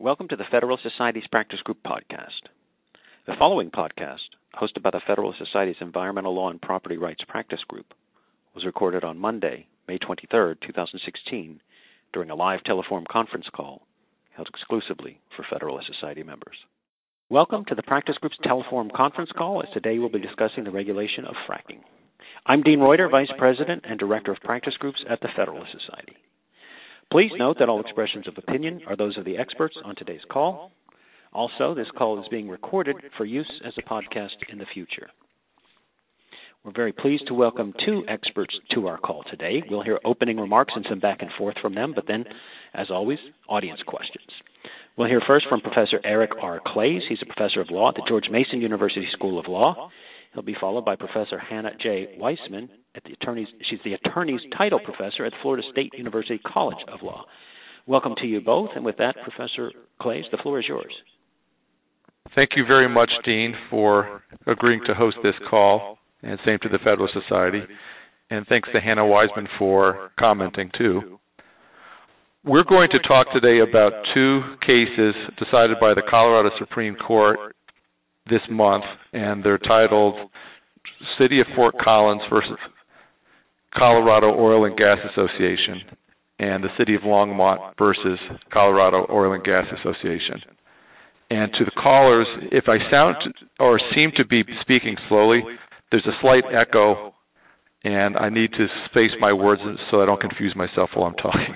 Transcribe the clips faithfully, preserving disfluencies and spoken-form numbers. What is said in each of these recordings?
Welcome to the Federalist Society's Practice Group podcast. The following podcast, hosted by the Federalist Society's Environmental Law and Property Rights Practice Group, was recorded on Monday, May twenty-third, twenty sixteen, during a live telephone conference call held exclusively for Federalist Society members. Welcome to the Practice Group's telephone conference call, as today we'll be discussing the regulation of fracking. I'm Dean Reuter, Vice President and Director of Practice Groups at the Federalist Society. Please note that all expressions of opinion are those of the experts on today's call. Also, this call is being recorded for use as a podcast in the future. We're very pleased to welcome two experts to our call today. We'll hear opening remarks and some back and forth from them, but then, as always, audience questions. We'll hear first from Professor Eric R. Clays. He's a professor of law at the George Mason University School of Law. He'll be followed by Professor Hannah J. Weissman. At the attorney's, she's the attorney's title professor at Florida State University College of Law. Welcome to you both, and with that, Professor Clays, the floor is yours. Thank you very much, Dean, for agreeing to host this call, and same to the Federalist Society. And thanks to Hannah Weissman for commenting, too. We're going to talk today about two cases decided by the Colorado Supreme Court this month, and they're titled City of Fort Collins versus Colorado Oil and Gas Association and the City of Longmont versus Colorado Oil and Gas Association. And to the callers, if I sound or seem to be speaking slowly, there's a slight echo, and I need to space my words so I don't confuse myself while I'm talking.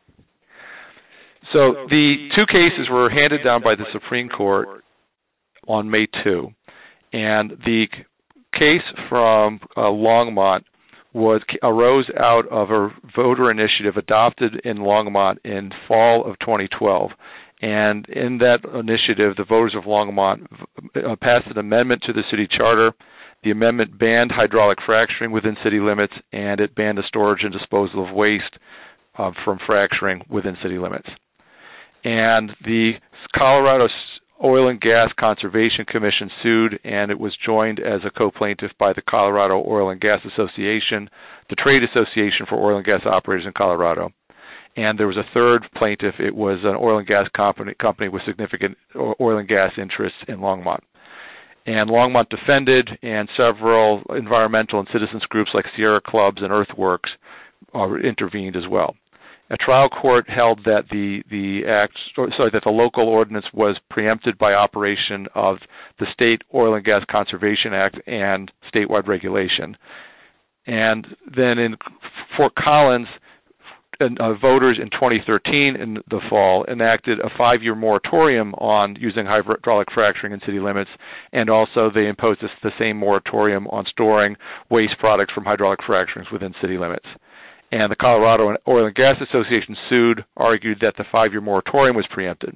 So the two cases were handed down by the Supreme Court on May second, and the case from uh, Longmont was arose out of a voter initiative adopted in Longmont in fall of twenty twelve. And in that initiative, the voters of Longmont uh, passed an amendment to the city charter. The amendment banned hydraulic fracturing within city limits, and it banned the storage and disposal of waste uh, from fracturing within city limits. And the Colorado Oil and Gas Conservation Commission sued, and it was joined as a co-plaintiff by the Colorado Oil and Gas Association, the trade association for oil and gas operators in Colorado. And there was a third plaintiff. It was an oil and gas company, company with significant oil and gas interests in Longmont. And Longmont defended, and several environmental and citizens groups like Sierra Clubs and Earthworks uh, intervened as well. A trial court held that the the act, sorry, that the local ordinance was preempted by operation of the State Oil and Gas Conservation Act and statewide regulation. And then in Fort Collins, uh, voters in twenty thirteen, in the fall, enacted a five-year moratorium on using hydraulic fracturing in city limits, and also they imposed this, the same moratorium on storing waste products from hydraulic fracturings within city limits. And the Colorado Oil and Gas Association sued, argued that the five-year moratorium was preempted.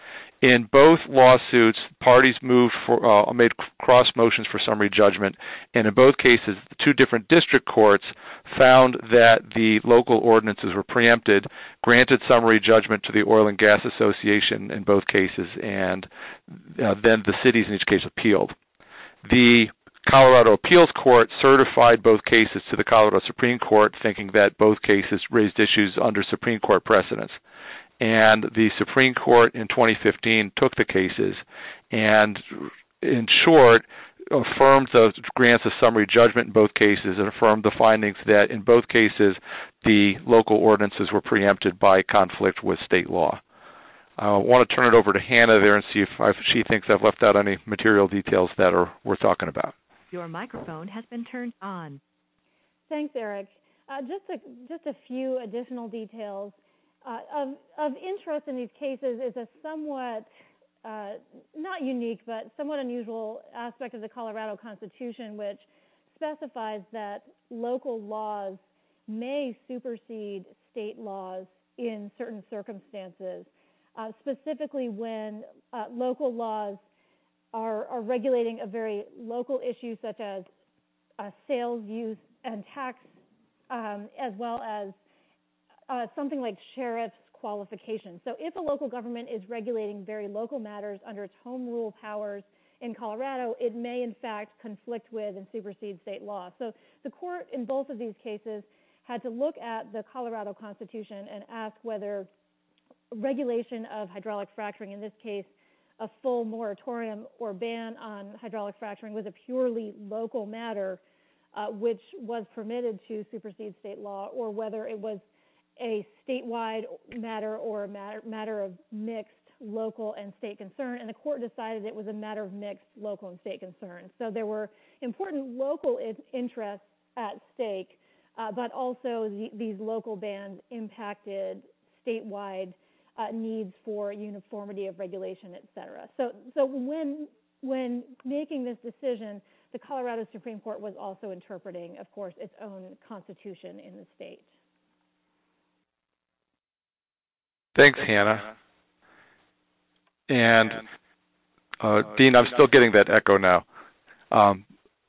In both lawsuits, parties moved for, uh, made cross motions for summary judgment, and in both cases, the two different district courts found that the local ordinances were preempted, granted summary judgment to the Oil and Gas Association in both cases, and uh, then the cities in each case appealed. The Colorado Appeals Court certified both cases to the Colorado Supreme Court, thinking that both cases raised issues under Supreme Court precedents. And the Supreme Court in twenty fifteen took the cases and, in short, affirmed the grants of summary judgment in both cases and affirmed the findings that in both cases the local ordinances were preempted by conflict with state law. I want to turn it over to Hannah there and see if, if she thinks I've left out any material details that are worth talking about. Your microphone has been turned on. Thanks, Eric. Uh, just a just a few additional details. Uh, of of interest in these cases is a somewhat uh, not unique, but somewhat unusual aspect of the Colorado Constitution, which specifies that local laws may supersede state laws in certain circumstances, uh, specifically when uh, local laws Are, are regulating a very local issue such as uh, sales, use, and tax, um, as well as uh, something like sheriff's qualifications. So if a local government is regulating very local matters under its home rule powers in Colorado, it may in fact conflict with and supersede state law. So the court in both of these cases had to look at the Colorado Constitution and ask whether regulation of hydraulic fracturing, in this case, a full moratorium or ban on hydraulic fracturing, was a purely local matter, uh, which was permitted to supersede state law, or whether it was a statewide matter or a matter, matter of mixed local and state concern, and the court decided it was a matter of mixed local and state concern. So there were important local in- interests at stake, uh, but also the, these local bans impacted statewide uh, needs for uniformity of regulation, et cetera. So, so when when making this decision, the Colorado Supreme Court was also interpreting, of course, its own constitution in the state. Thanks, Hannah. And uh, Dean, I'm still getting that echo now. Um,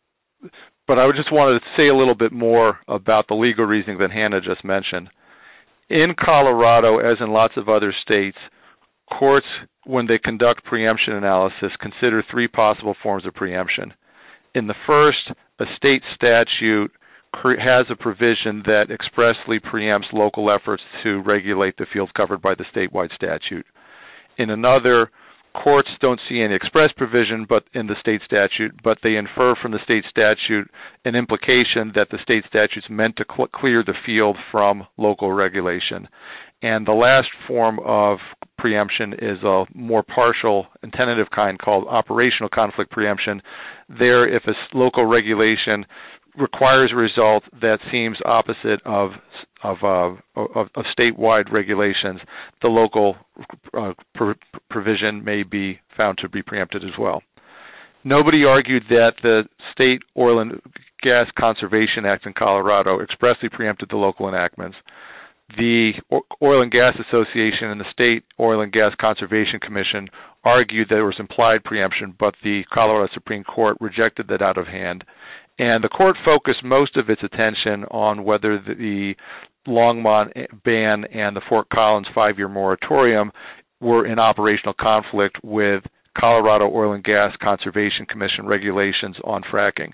but I just wanted to say a little bit more about the legal reasoning that Hannah just mentioned. In Colorado, as in lots of other states, courts, when they conduct preemption analysis, consider three possible forms of preemption. In the first, a state statute has a provision that expressly preempts local efforts to regulate the fields covered by the statewide statute. In another, courts don't see any express provision but in the state statute, but they infer from the state statute an implication that the state statute's meant to cl- clear the field from local regulation. And the last form of preemption is a more partial and tentative kind called operational conflict preemption. There, if a local regulation requires a result that seems opposite of of, uh, of, of statewide regulations, the local uh, pr- provision may be found to be preempted as well. Nobody argued that the State Oil and Gas Conservation Act in Colorado expressly preempted the local enactments. The Oil and Gas Association and the State Oil and Gas Conservation Commission argued that there was implied preemption, but the Colorado Supreme Court rejected that out of hand. And the court focused most of its attention on whether the Longmont ban and the Fort Collins five-year moratorium were in operational conflict with Colorado Oil and Gas Conservation Commission regulations on fracking.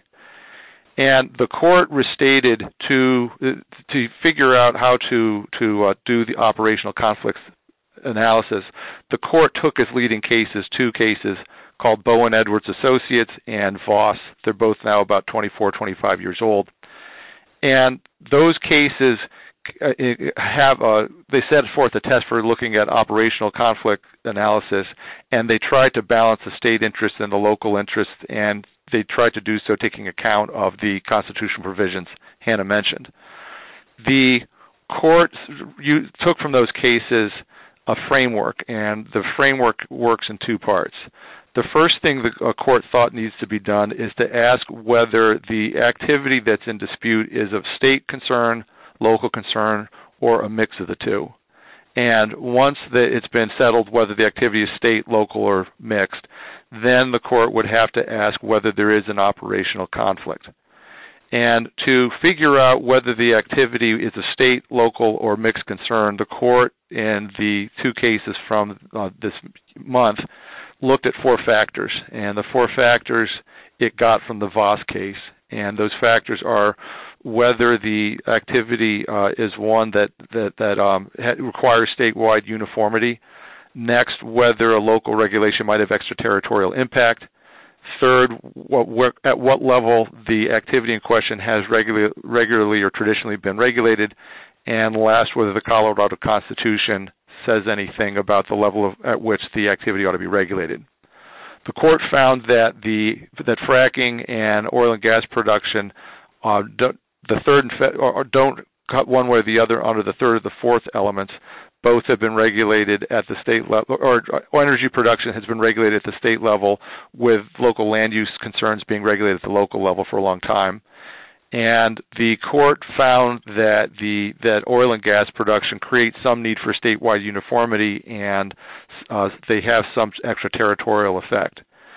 And the court restated to to figure out how to to uh, do the operational conflicts analysis. The court took as leading cases two cases called Bowen Edwards Associates and Voss. They're both now about twenty-four, twenty-five years old. And those cases have a, they set forth a test for looking at operational conflict analysis, and they tried to balance the state interest and the local interest, and they tried to do so taking account of the constitutional provisions Hannah mentioned. The court you, took from those cases a framework, and the framework works in two parts. The first thing the a court thought needs to be done is to ask whether the activity that's in dispute is of state concern, local concern, or a mix of the two. And once the, it's been settled whether the activity is state, local, or mixed, then the court would have to ask whether there is an operational conflict. And to figure out whether the activity is a state, local, or mixed concern, the court in the two cases from uh, this month looked at four factors. And the four factors it got from the Voss case. And those factors are whether the activity uh, is one that that, that um, requires statewide uniformity. Next, whether a local regulation might have extraterritorial impact. Third, what, where, at what level the activity in question has regular, regularly or traditionally been regulated. And last, whether the Colorado Constitution says anything about the level of, at which the activity ought to be regulated. The court found that the that fracking and oil and gas production uh, don't, the third and fe- or don't cut one way or the other under the third or the fourth elements. Both have been regulated at the state level, or, or energy production has been regulated at the state level, with local land use concerns being regulated at the local level for a long time. And the court found that the that oil and gas production creates some need for statewide uniformity, and uh, they have some extraterritorial effect.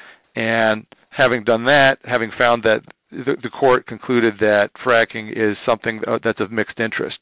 And having done that, having found that, the, the court concluded that fracking is something that's of mixed interest.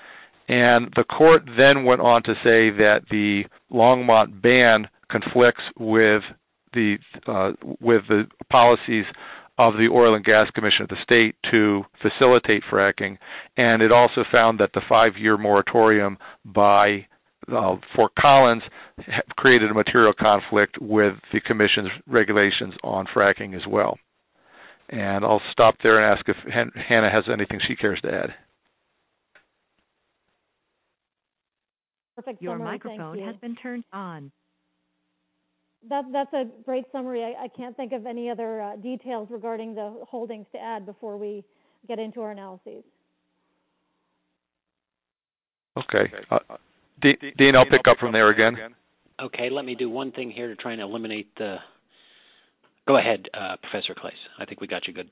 And the court then went on to say that the Longmont ban conflicts with the uh, with the policies of the Oil and Gas Commission of the state to facilitate fracking, and it also found that the five-year moratorium by uh, Fort Collins created a material conflict with the Commission's regulations on fracking as well. And I'll stop there and ask if Han- Hannah has anything she cares to add. Perfect Your summary, microphone has been turned on. That, that's a great summary. I, I can't think of any other uh, details regarding the holdings to add before we get into our analyses. Okay. Uh, Dean, I'll pick up from there again. Okay, let me do one thing here to try and eliminate the... Go ahead, uh, Professor Claes. I think we got you good.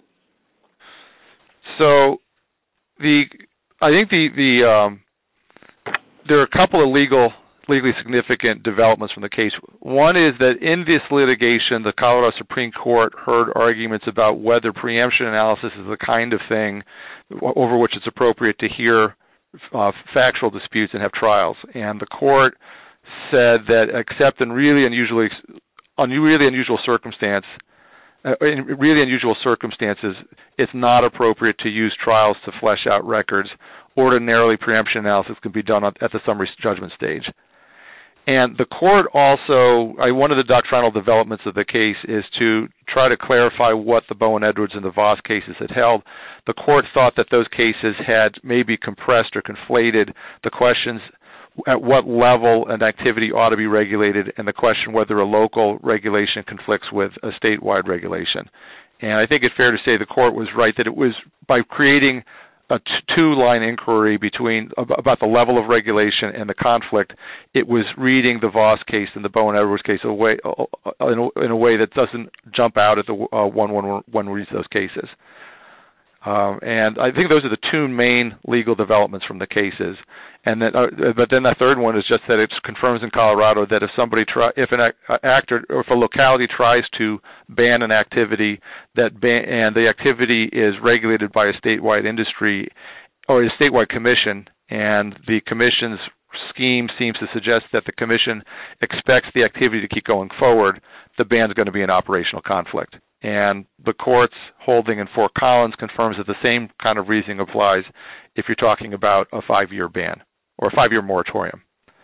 So, the I think the the um, there are a couple of legal legally significant developments from the case. One is that in this litigation, the Colorado Supreme Court heard arguments about whether preemption analysis is the kind of thing over which it's appropriate to hear uh, factual disputes and have trials. And the court said that except in really unusually, un- really unusual circumstance, uh, in really unusual circumstances, it's not appropriate to use trials to flesh out records. Ordinarily, preemption analysis can be done at the summary judgment stage. And the court also, uh, one of the doctrinal developments of the case is to try to clarify what the Bowen Edwards and the Voss cases had held. The court thought that those cases had maybe compressed or conflated the questions at what level an activity ought to be regulated and the question whether a local regulation conflicts with a statewide regulation. And I think it's fair to say the court was right that it was by creating a two-line inquiry between about the level of regulation and the conflict, it was reading the Voss case and the Bowen Edwards case a way, in, a, in a way that doesn't jump out at the uh, one when one reads those cases. Um, and I think those are the two main legal developments from the cases. And then, uh, but then the third one is just that it confirms in Colorado that if somebody try, if an actor or if a locality tries to ban an activity that ban, and the activity is regulated by a statewide industry or a statewide commission, and the commission's scheme seems to suggest that the commission expects the activity to keep going forward, the ban is going to be an operational conflict. And the court's holding in Fort Collins confirms that the same kind of reasoning applies if you're talking about a five-year ban or a five-year moratorium.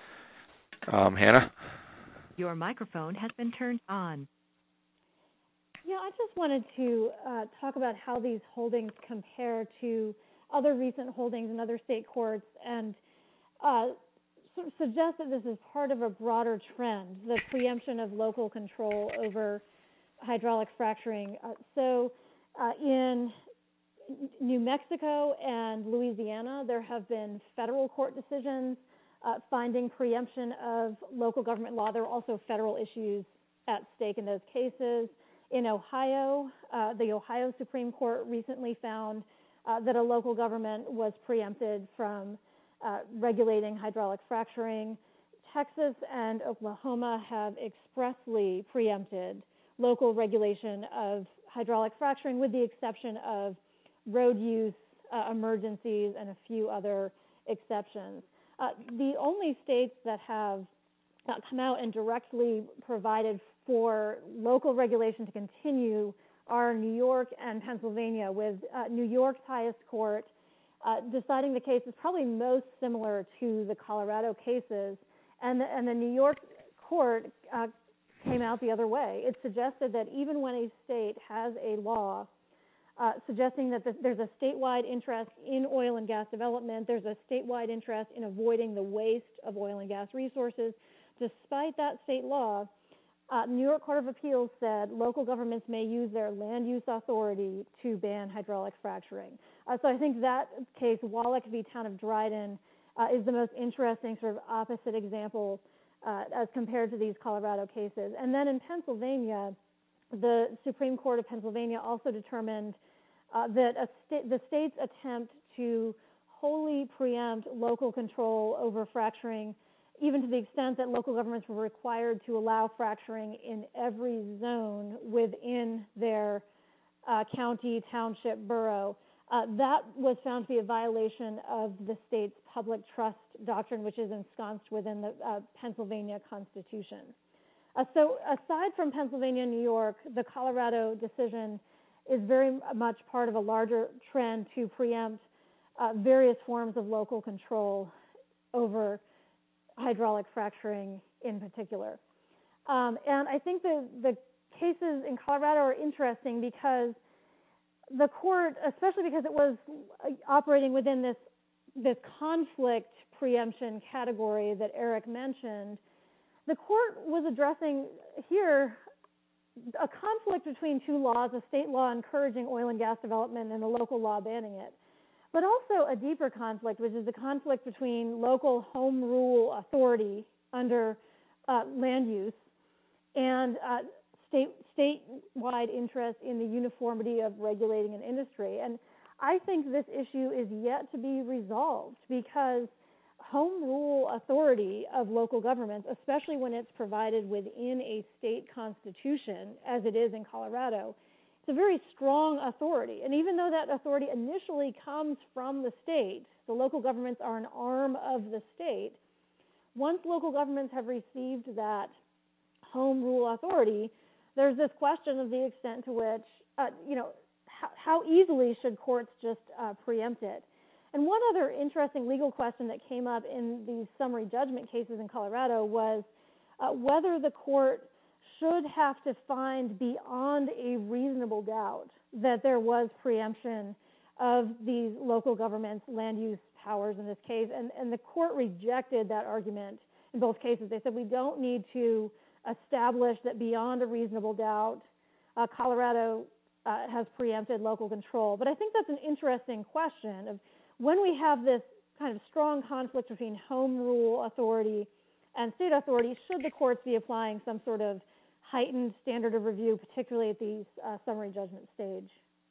Um, Hannah? Your microphone has been turned on. Yeah, I just wanted to uh, talk about how these holdings compare to other recent holdings in other state courts and uh, sort of suggest that this is part of a broader trend, the preemption of local control over hydraulic fracturing. Uh, so uh, in New Mexico and Louisiana, there have been federal court decisions uh, finding preemption of local government law. There are also federal issues at stake in those cases. In Ohio, uh, the Ohio Supreme Court recently found uh, that a local government was preempted from uh, regulating hydraulic fracturing. Texas and Oklahoma have expressly preempted local regulation of hydraulic fracturing, with the exception of road use, uh, emergencies, and a few other exceptions. Uh, the only states that have uh, come out and directly provided for local regulation to continue are New York and Pennsylvania, with uh, New York's highest court uh, deciding the case is probably most similar to the Colorado cases, and the, and the New York court uh, came out the other way. It suggested that even when a state has a law uh, suggesting that the, there's a statewide interest in oil and gas development, there's a statewide interest in avoiding the waste of oil and gas resources, despite that state law, uh, New York Court of Appeals said local governments may use their land use authority to ban hydraulic fracturing. Uh, so I think that case, Wallach v. Town of Dryden, uh, is the most interesting sort of opposite example Uh, as compared to these Colorado cases. And then in Pennsylvania, the Supreme Court of Pennsylvania also determined uh, that a sta- the state's attempt to wholly preempt local control over fracturing, even to the extent that local governments were required to allow fracturing in every zone within their uh, county, township, borough, Uh, that was found to be a violation of the state's public trust doctrine, which is ensconced within the uh, Pennsylvania Constitution. Uh, so aside from Pennsylvania and New York, the Colorado decision is very much part of a larger trend to preempt uh, various forms of local control over hydraulic fracturing in particular. Um, and I think the, the cases in Colorado are interesting because the court, especially because it was operating within this this conflict preemption category that Eric mentioned, the court was addressing here a conflict between two laws, a state law encouraging oil and gas development and a local law banning it, but also a deeper conflict, which is the conflict between local home rule authority under uh, land use and uh, state statewide interest in the uniformity of regulating an industry. And I think this issue is yet to be resolved because home rule authority of local governments, especially when it's provided within a state constitution, as it is in Colorado, it's a very strong authority. And even though that authority initially comes from the state, the local governments are an arm of the state, once local governments have received that home rule authority, there's this question of the extent to which, uh, you know, how, how easily should courts just uh, preempt it? And one other interesting legal question that came up in these summary judgment cases in Colorado was uh, whether the court should have to find beyond a reasonable doubt that there was preemption of these local governments' land use powers in this case. And, and the court rejected that argument in both cases. They said we don't need to establish that beyond a reasonable doubt uh, Colorado uh, has preempted local control. But I think that's an interesting question of when we have this kind of strong conflict between home rule authority and state authority, should the courts be applying some sort of heightened standard of review, particularly at the uh, summary judgment stage?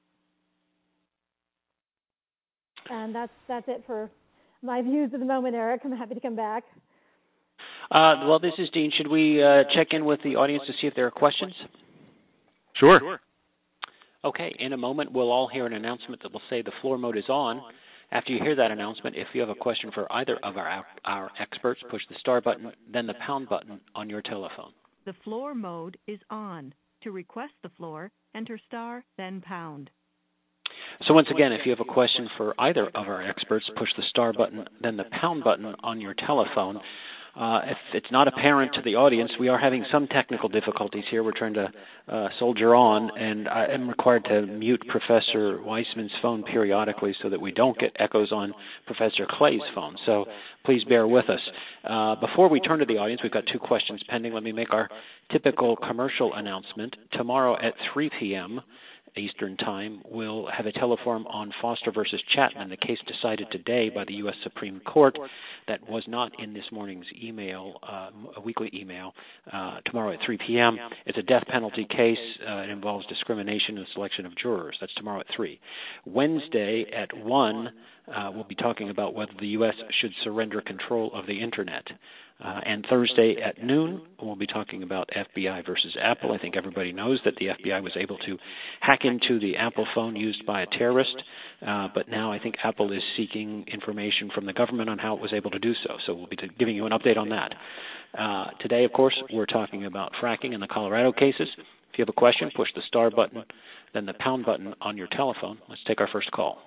And that's that's it for my views at the moment, Eric. I'm happy to come back. Uh, well, this is Dean. Should we uh, check in with the audience to see if there are questions? Sure. sure. Okay. In a moment, we'll all hear an announcement that will say the floor mode is on. After you hear that announcement, if you have a question for either of our our experts, push the star button, then the pound button on your telephone. The floor mode is on. To request the floor, enter star, then pound. So once again, if you have a question for either of our experts, push the star button, then the pound button on your telephone. Uh, if it's not apparent to the audience, we are having some technical difficulties here. We're trying to uh, soldier on, and I am required to mute Professor Weissman's phone periodically so that we don't get echoes on Professor Clay's phone. So please bear with us. Uh, before we turn to the audience, we've got two questions pending. Let me make our typical commercial announcement. Tomorrow at three p.m., Eastern Time, we'll have a teleforum on Foster versus Chapman, the case decided today by the U S Supreme Court that was not in this morning's email, uh, a weekly email, uh, tomorrow at three p.m. It's a death penalty case. Uh, it involves discrimination and selection of jurors. That's tomorrow at three. Wednesday at one, uh, we'll be talking about whether the U S should surrender control of the Internet. Uh, and Thursday at noon, we'll be talking about F B I versus Apple. I think everybody knows that the F B I was able to hack into the Apple phone used by a terrorist, uh, but now I think Apple is seeking information from the government on how it was able to do so. So we'll be t- giving you an update on that. Uh, today, of course, we're talking about fracking in the Colorado cases. If you have a question, push the star button, then the pound button on your telephone. Let's take our first call.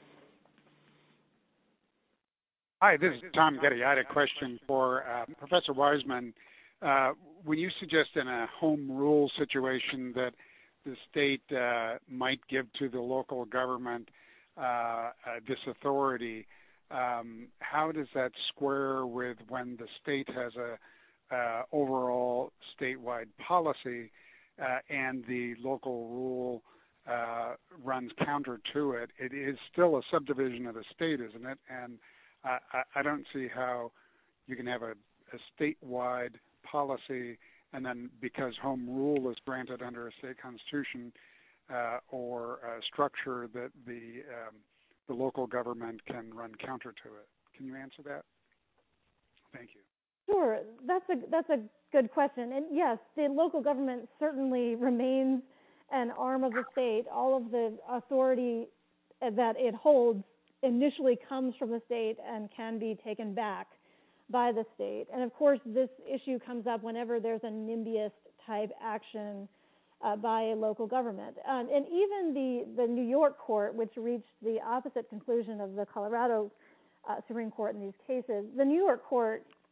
Hi, this is Tom Getty. I had a question for uh, Professor Weissman. Uh, when you suggest in a home rule situation that the state uh, might give to the local government uh, uh, this authority, um, how does that square with when the state has a uh, overall statewide policy uh, and the local rule uh, runs counter to it? It is still a subdivision of the state, isn't it? And I, I don't see how you can have a, a statewide policy and then because home rule is granted under a state constitution uh, or a structure that the um, the local government can run counter to it. Can you answer that? Thank you. Sure. That's a that's a good question. And yes, the local government certainly remains an arm of the state. All of the authority that it holds initially comes from the state and can be taken back by the state. And of course, this issue comes up whenever there's a NIMBYist type action uh, by a local government. Um, and even the, the New York court, which reached the opposite conclusion of the Colorado uh, Supreme Court in these cases, the New York court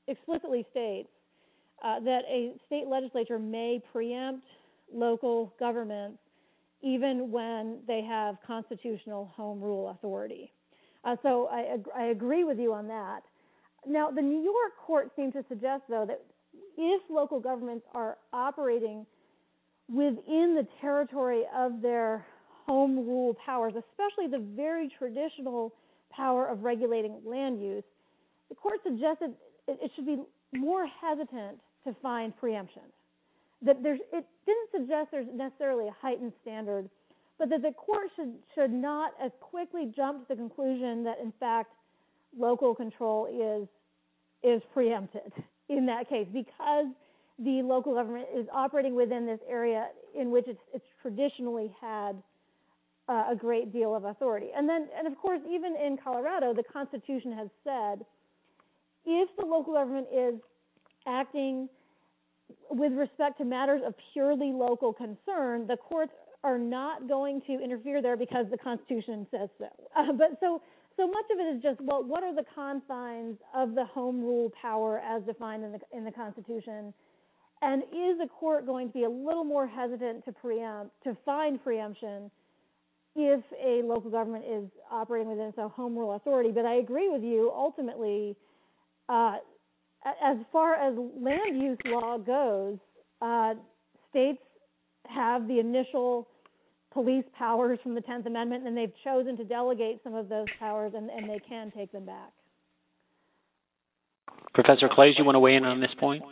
explicitly states uh, that a state legislature may preempt local governments even when they have constitutional home rule authority. Uh, so I, ag- I agree with you on that. Now, the New York court seemed to suggest, though, that if local governments are operating within the territory of their home rule powers, especially the very traditional power of regulating land use, the court suggested it, it should be more hesitant to find preemption. That there's, it didn't suggest there's necessarily a heightened standard, but that the court should should not as quickly jump to the conclusion that, in fact, local control is is preempted in that case, because the local government is operating within this area in which it's, it's traditionally had uh, a great deal of authority. And then, and of course, even in Colorado, the Constitution has said if the local government is acting with respect to matters of purely local concern, the courts are not going to interfere there because the Constitution says so. Uh, but so so much of it is just, well, what are the confines of the home rule power as defined in the in the Constitution? And is the court going to be a little more hesitant to preempt, to find preemption if a local government is operating within its own home rule authority? But I agree with you, ultimately, uh, as far as land use law goes, uh, states have the initial police powers from the tenth Amendment, and they've chosen to delegate some of those powers, and, and they can take them back. Professor Clays, you want to weigh in on this point?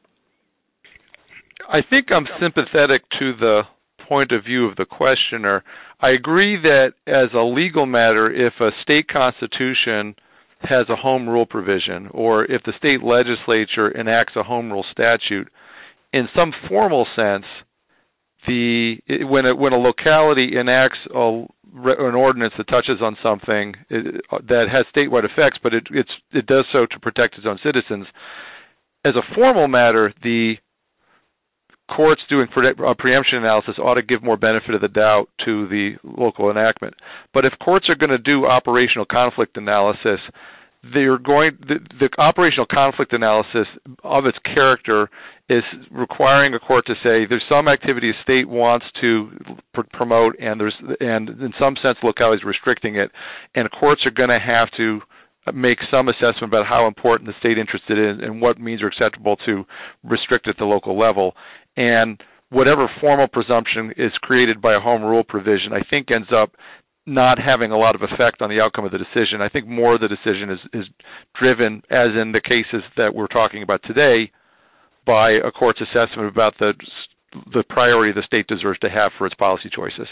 I think I'm sympathetic to the point of view of the questioner. I agree that as a legal matter, if a state constitution has a home rule provision, or if the state legislature enacts a home rule statute, in some formal sense, the when a, when a locality enacts a, an ordinance that touches on something it, that has statewide effects, but it it's, it does so to protect its own citizens, as a formal matter, the courts doing pre- uh, preemption analysis ought to give more benefit of the doubt to the local enactment. But if courts are going to do operational conflict analysis, they're going the, the operational conflict analysis of its character is requiring a court to say there's some activity a state wants to pr- promote, and there's and in some sense localities restricting it, and courts are going to have to make some assessment about how important the state interested in and what means are acceptable to restrict at the local level. And whatever formal presumption is created by a home rule provision, I think ends up not having a lot of effect on the outcome of the decision. I think more of the decision is, is driven, as in the cases that we're talking about today, by a court's assessment about the the priority the state deserves to have for its policy choices.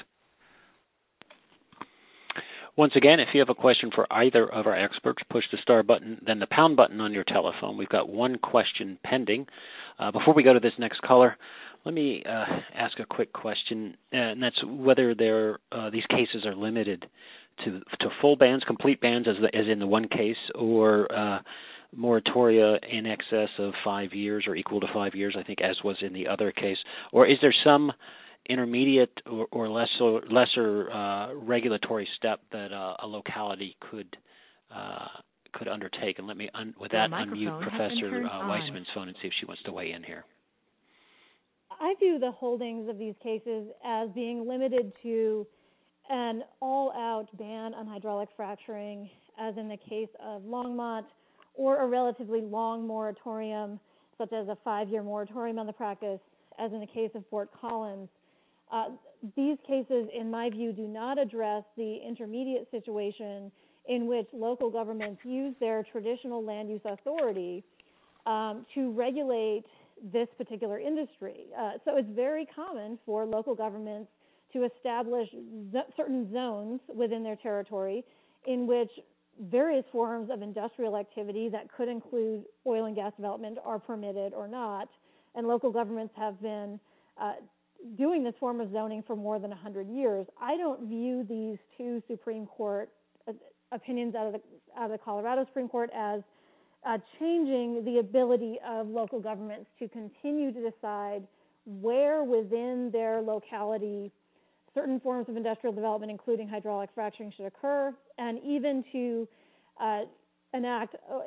Once again, if you have a question for either of our experts, push the star button, then the pound button on your telephone. We've got one question pending. Uh, before we go to this next caller, let me uh, ask a quick question, and that's whether there, uh, these cases are limited to to full bans, complete bans, as, the, as in the one case, or uh, moratoria in excess of five years or equal to five years, I think, as was in the other case, or is there some intermediate or, or lesser, lesser uh, regulatory step that uh, a locality could uh, could undertake? And let me, un- with that, unmute Professor uh, Weissman's phone and see if she wants to weigh in here. I view the holdings of these cases as being limited to an all-out ban on hydraulic fracturing, as in the case of Longmont, or a relatively long moratorium, such as a five-year moratorium on the practice, as in the case of Fort Collins. Uh, these cases, in my view, do not address the intermediate situation in which local governments use their traditional land use authority um, to regulate this particular industry. Uh, so it's very common for local governments to establish z- certain zones within their territory in which various forms of industrial activity that could include oil and gas development are permitted or not. And local governments have been uh, doing this form of zoning for more than one hundred years. I don't view these two Supreme Court uh, opinions out of the out of the Colorado Supreme Court as uh, changing the ability of local governments to continue to decide where within their locality certain forms of industrial development, including hydraulic fracturing, should occur, and even to uh, enact uh,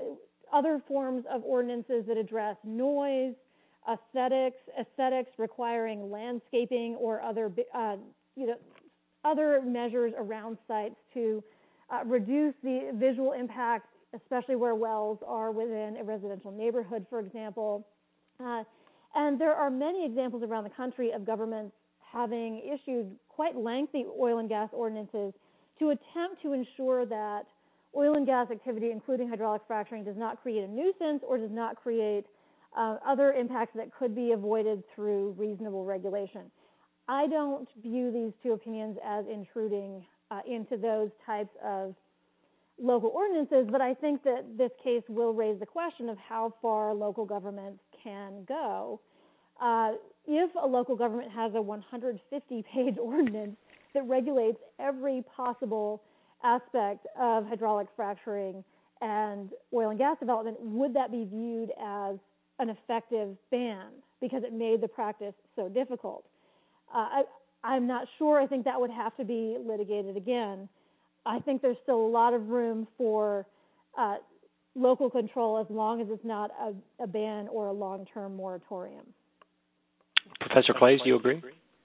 other forms of ordinances that address noise, aesthetics, aesthetics requiring landscaping or other, uh, you know, other measures around sites to uh, reduce the visual impact, especially where wells are within a residential neighborhood, for example. Uh, and there are many examples around the country of governments having issued quite lengthy oil and gas ordinances to attempt to ensure that oil and gas activity, including hydraulic fracturing, does not create a nuisance or does not create uh, other impacts that could be avoided through reasonable regulation. I don't view these two opinions as intruding uh, into those types of local ordinances, but I think that this case will raise the question of how far local governments can go. Uh, if a local government has a one hundred fifty page ordinance that regulates every possible aspect of hydraulic fracturing and oil and gas development, would that be viewed as an effective ban because it made the practice so difficult? Uh, I, I'm not sure. I think that would have to be litigated again. I think there's still a lot of room for uh, local control as long as it's not a, a ban or a long-term moratorium. Professor Clays, do you agree?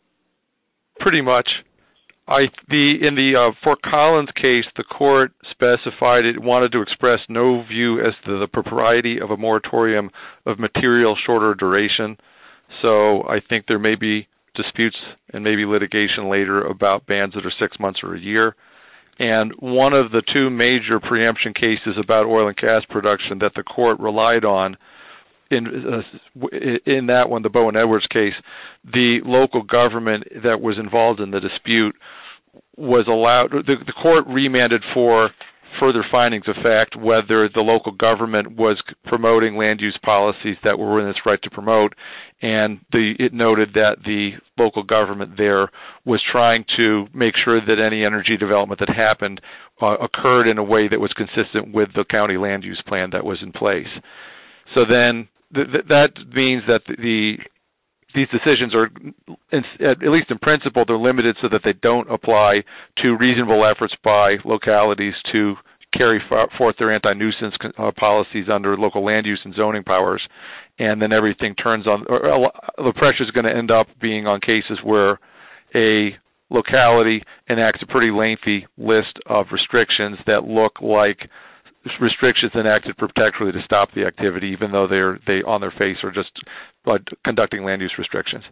Pretty much. I the in the uh, Fort Collins case, the court specified it wanted to express no view as to the propriety of a moratorium of material shorter duration. So I think there may be disputes and maybe litigation later about bans that are six months or a year. And one of the two major preemption cases about oil and gas production that the court relied on, in uh, in that one, the Bowen Edwards case, the local government that was involved in the dispute was allowed, the, the court remanded for further findings of fact whether the local government was promoting land use policies that were within its right to promote, and the, it noted that the local government there was trying to make sure that any energy development that happened uh, occurred in a way that was consistent with the county land use plan that was in place. So then th- th- that means that the, the these decisions are, at least in principle, they're limited so that they don't apply to reasonable efforts by localities to carry forth their anti-nuisance uh, policies under local land use and zoning powers. And then everything turns on, or the pressure is going to end up being on cases where a locality enacts a pretty lengthy list of restrictions that look like restrictions enacted protectively to stop the activity, even though they're they on their face are just uh, conducting land use restrictions.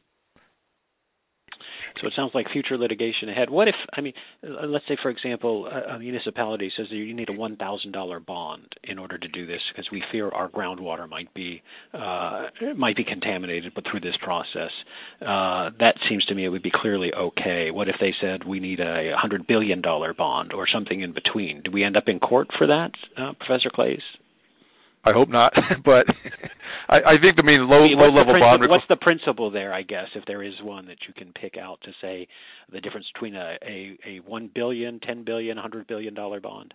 So it sounds like future litigation ahead. What if, I mean, let's say, for example, a, a municipality says that you need a one thousand dollars bond in order to do this because we fear our groundwater might be uh, might be contaminated, but through this process. Uh, that seems to me it would be clearly okay. What if they said we need a one hundred billion dollars bond or something in between? Do we end up in court for that, uh, Professor Clays? I hope not, but I, I think I mean low I mean, low level bond. What's the principle there? I guess if there is one that you can pick out to say the difference between a a, a one billion, ten billion, one hundred billion dollar bond.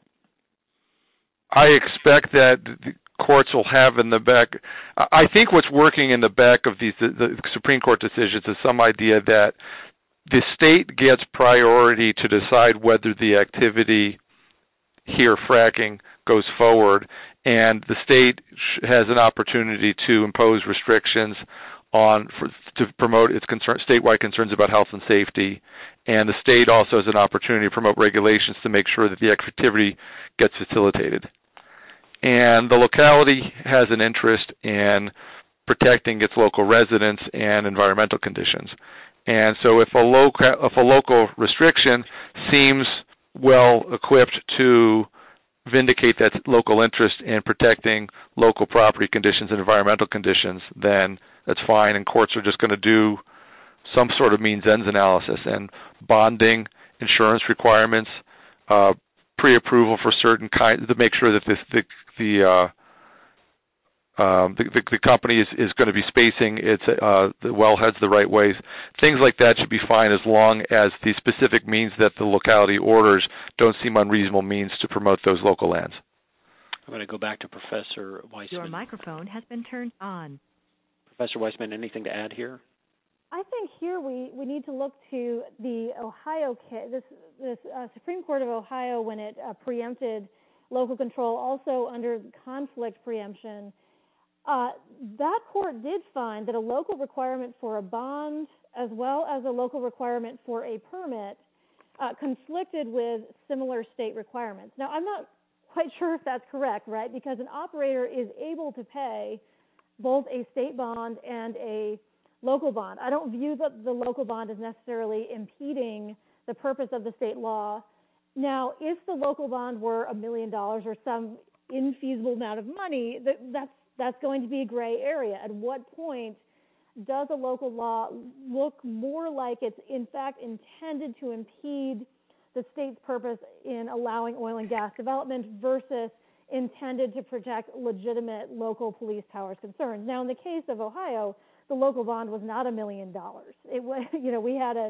I expect that the courts will have in the back. I think what's working in the back of these the, the Supreme Court decisions is some idea that the state gets priority to decide whether the activity here, fracking, goes forward. And the state has an opportunity to impose restrictions on for, to promote its concern, statewide concerns about health and safety. And the state also has an opportunity to promote regulations to make sure that the activity gets facilitated. And the locality has an interest in protecting its local residents and environmental conditions. And so if a local, if a local restriction seems well equipped to vindicate that local interest in protecting local property conditions and environmental conditions, then that's fine, and courts are just going to do some sort of means-ends analysis, and bonding, insurance requirements, uh, pre-approval for certain kinds to make sure that this, the the, uh, um, the, the the company is, is going to be spacing its uh, the wellheads the right ways. Things like that should be fine as long as the specific means that the locality orders don't seem unreasonable means to promote those local lands. I'm going to go back to Professor Weissman. Your microphone has been turned on. Professor Weissman, anything to add here? I think here we, we need to look to the Ohio case, this, this uh, Supreme Court of Ohio when it uh, preempted local control, also under conflict preemption, uh, that court did find that a local requirement for a bond as well as a local requirement for a permit uh, conflicted with similar state requirements. Now, I'm not quite sure if that's correct, right? Because an operator is able to pay both a state bond and a local bond. I don't view that the local bond as necessarily impeding the purpose of the state law. Now, if the local bond were a million dollars or some infeasible amount of money, that, that's that's going to be a gray area. At what point does a local law look more like it's in fact intended to impede the state's purpose in allowing oil and gas development versus intended to protect legitimate local police powers concerns? Now, in the case of Ohio, the local bond was not a million dollars. It was, you know, we had a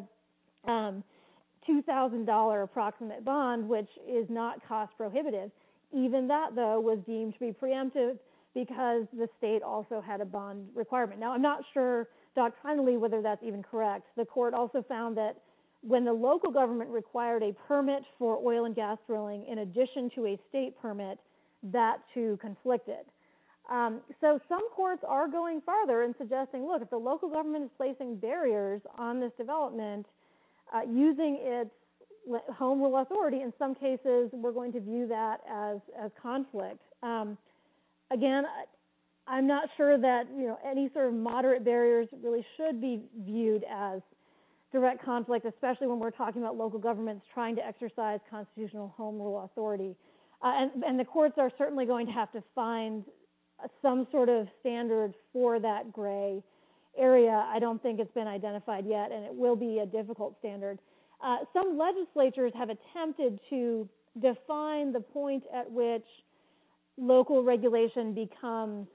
um, two thousand dollars approximate bond, which is not cost prohibitive. Even that, though, was deemed to be preemptive because the state also had a bond requirement. Now, I'm not sure doctrinally whether that's even correct. The court also found that when the local government required a permit for oil and gas drilling in addition to a state permit, that too conflicted. Um, so some courts are going farther and suggesting, look, if the local government is placing barriers on this development, uh, using its home rule authority, in some cases we're going to view that as, as conflict. Um, again, I'm not sure that you know any sort of moderate barriers really should be viewed as direct conflict, especially when we're talking about local governments trying to exercise constitutional home rule authority. Uh, and, and the courts are certainly going to have to find some sort of standard for that gray area. I don't think it's been identified yet, and it will be a difficult standard. Uh, some legislatures have attempted to define the point at which local regulation becomes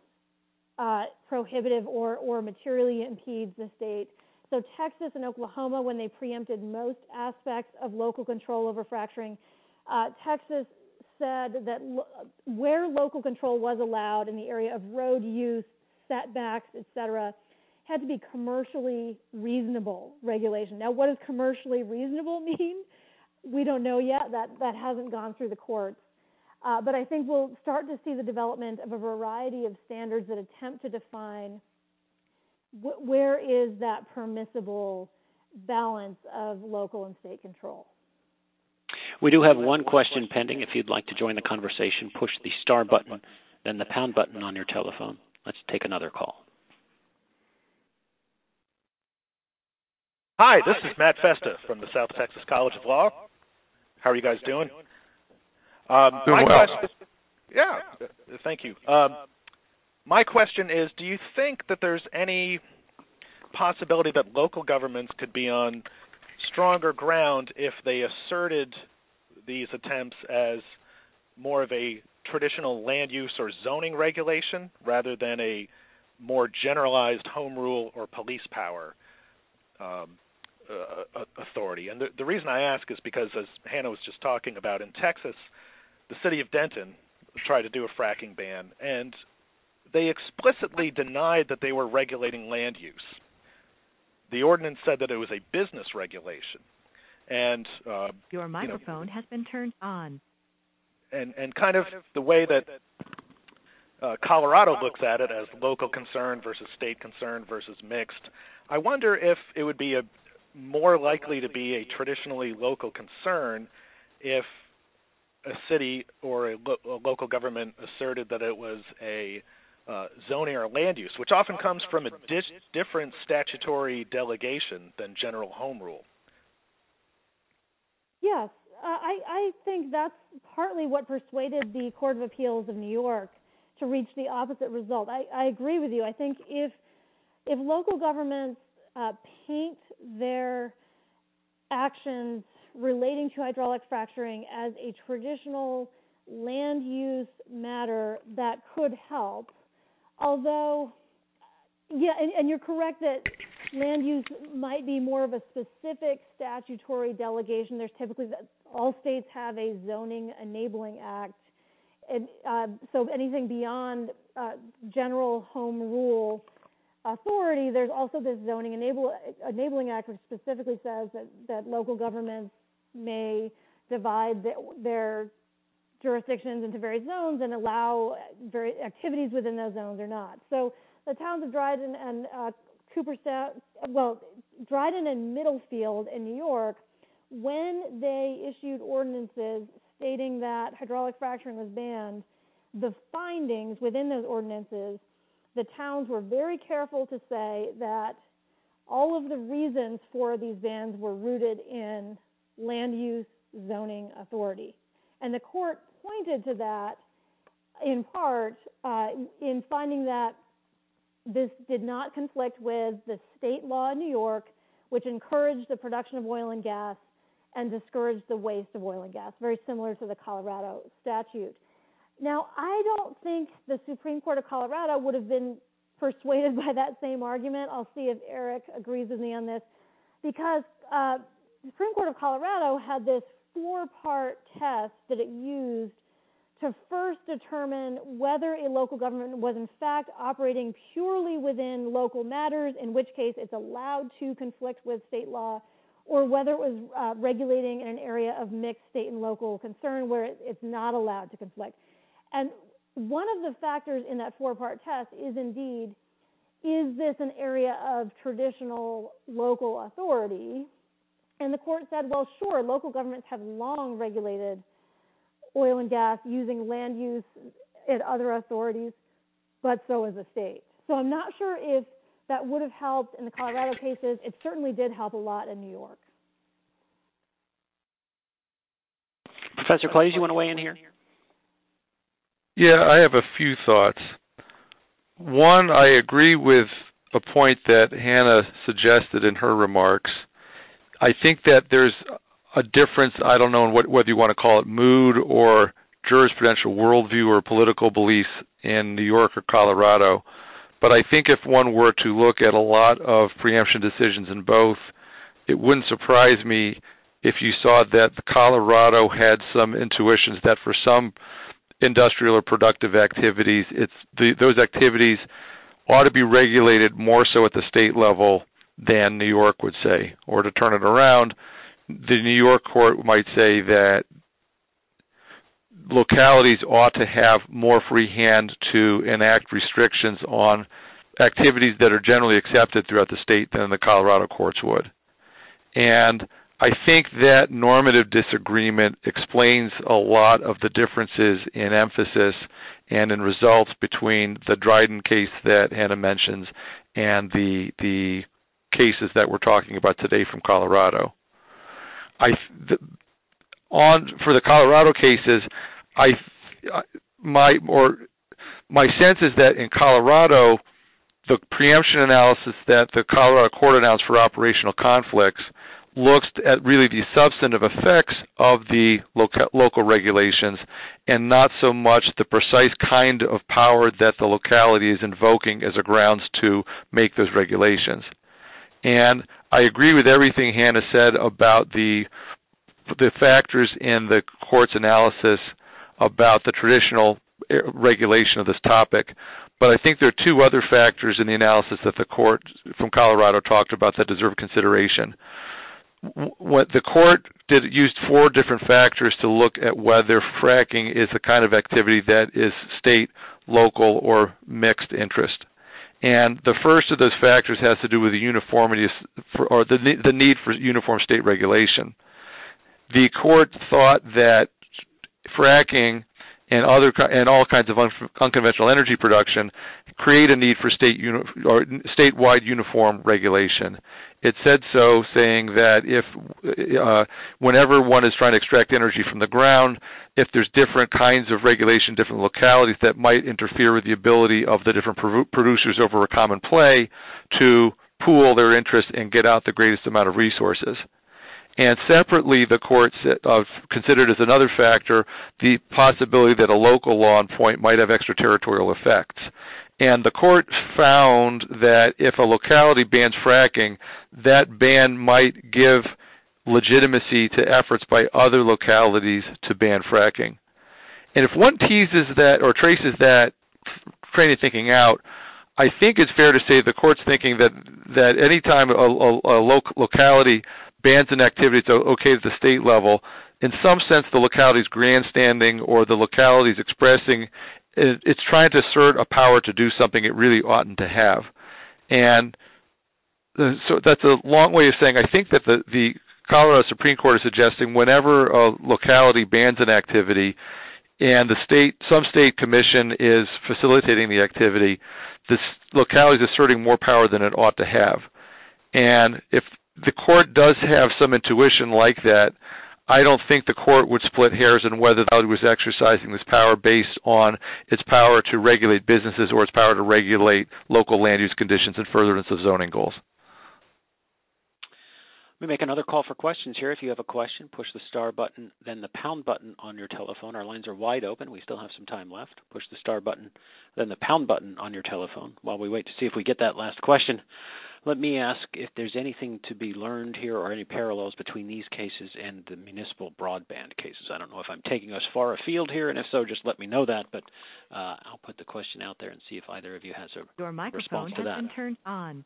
uh, prohibitive or, or materially impedes the state. So Texas and Oklahoma, when they preempted most aspects of local control over fracturing, uh, Texas said that lo- where local control was allowed in the area of road use, setbacks, et cetera, had to be commercially reasonable regulation. Now, what does commercially reasonable mean? We don't know yet. That, that hasn't gone through the courts. Uh, but I think we'll start to see the development of a variety of standards that attempt to define wh- where is that permissible balance of local and state control. We do have one question pending. If you'd like to join the conversation, push the star button, then the pound button on your telephone. Let's take another call. Hi, this is Matt Festa from the South Texas College of Law. How are you guys doing? Um, doing my well. question, yeah, thank you. Um, my question is, do you think that there's any possibility that local governments could be on stronger ground if they asserted these attempts as more of a traditional land use or zoning regulation rather than a more generalized home rule or police power um, uh, authority? And the, the reason I ask is because, as Hannah was just talking about, in Texas, the city of Denton tried to do a fracking ban, and they explicitly denied that they were regulating land use. The ordinance said that it was a business regulation. And uh, your microphone you know, has been turned on. And, and kind of the way that uh, Colorado looks at it as local concern versus state concern versus mixed, I wonder if it would be a more likely to be a traditionally local concern if a city or a, lo- a local government asserted that it was a uh, zoning or land use, which often comes from a di- different statutory delegation than general home rule. Yes, uh, I, I think that's partly what persuaded the Court of Appeals of New York to reach the opposite result. I, I agree with you. I think if if local governments uh, paint their actions relating to hydraulic fracturing as a traditional land use matter, that could help. Although, yeah, and, and you're correct that land use might be more of a specific statutory delegation. There's typically, all states have a zoning enabling act. And, uh, so anything beyond uh, general home rule authority, there's also this zoning enable, enabling act, which specifically says that, that local governments may divide the, their jurisdictions into various zones and allow various activities within those zones or not. So the towns of Dryden and uh, Cooperstown, well, Dryden and Middlefield in New York, when they issued ordinances stating that hydraulic fracturing was banned, the findings within those ordinances, the towns were very careful to say that all of the reasons for these bans were rooted in land use zoning authority. And the court pointed to that in part uh, in finding that this did not conflict with the state law in New York, which encouraged the production of oil and gas and discouraged the waste of oil and gas, very similar to the Colorado statute. Now, I don't think the Supreme Court of Colorado would have been persuaded by that same argument. I'll see if Eric agrees with me on this, because uh, the Supreme Court of Colorado had this four-part test that it used to first determine whether a local government was in fact operating purely within local matters, in which case it's allowed to conflict with state law, or whether it was uh, regulating in an area of mixed state and local concern where it, it's not allowed to conflict. And one of the factors in that four-part test is indeed, is this an area of traditional local authority? And the court said, well, sure, local governments have long regulated oil and gas using land use and other authorities, but so is the state. So I'm not sure if that would have helped in the Colorado cases. It certainly did help a lot in New York. Professor Clays, you want to weigh in here? Yeah, I have a few thoughts. One, I agree with a point that Hannah suggested in her remarks. I think that there's a difference, I don't know what, whether you want to call it mood or jurisprudential worldview or political beliefs in New York or Colorado. But I think if one were to look at a lot of preemption decisions in both, it wouldn't surprise me if you saw that Colorado had some intuitions that for some industrial or productive activities, it's the, those activities ought to be regulated more so at the state level than New York would say. Or to turn it around, the New York court might say that localities ought to have more free hand to enact restrictions on activities that are generally accepted throughout the state than the Colorado courts would. And I think that normative disagreement explains a lot of the differences in emphasis and in results between the Dryden case that Hannah mentions and the the cases that we're talking about today from Colorado. I the, on for the Colorado cases, I my or my sense is that in Colorado, the preemption analysis that the Colorado court announced for operational conflicts looks at really the substantive effects of the local, local regulations and not so much the precise kind of power that the locality is invoking as a grounds to make those regulations. And I agree with everything Hannah said about the the factors in the court's analysis about the traditional regulation of this topic. But I think there are two other factors in the analysis that the court from Colorado talked about that deserve consideration. What the court did used four different factors to look at whether fracking is the kind of activity that is state, local, or mixed interest. And the first of those factors has to do with the uniformity for, or the the need for uniform state regulation. The court thought that fracking and other and all kinds of un, unconventional energy production create a need for state uni, or statewide uniform regulation. It said so, saying that if uh, whenever one is trying to extract energy from the ground, if there's different kinds of regulation, different localities that might interfere with the ability of the different producers over a common play to pool their interests and get out the greatest amount of resources. And separately, the court uh, considered as another factor the possibility that a local law on point might have extraterritorial effects. And the court found that if a locality bans fracking, that ban might give legitimacy to efforts by other localities to ban fracking. And if one teases that or traces that train of thinking out, I think it's fair to say the court's thinking that, that any time a, a, a local locality bans an activity that's okay at the state level, in some sense, the locality is grandstanding, or the locality is expressing, it's trying to assert a power to do something it really oughtn't to have. And so that's a long way of saying I think that the, the Colorado Supreme Court is suggesting whenever a locality bans an activity and the state, some state commission is facilitating the activity, this locality is asserting more power than it ought to have. And if the court does have some intuition like that, I don't think the court would split hairs on whether the locality was exercising this power based on its power to regulate businesses or its power to regulate local land use conditions and furtherance of zoning goals. We make another call for questions here. If you have a question, push the star button, then the pound button on your telephone. Our lines are wide open. We still have some time left. Push the star button, then the pound button on your telephone while we wait to see if we get that last question. Let me ask if there's anything to be learned here or any parallels between these cases and the municipal broadband cases. I don't know if I'm taking us far afield here, and if so, just let me know that. But uh, I'll put the question out there and see if either of you has a Your microphone response to that. has been turned on.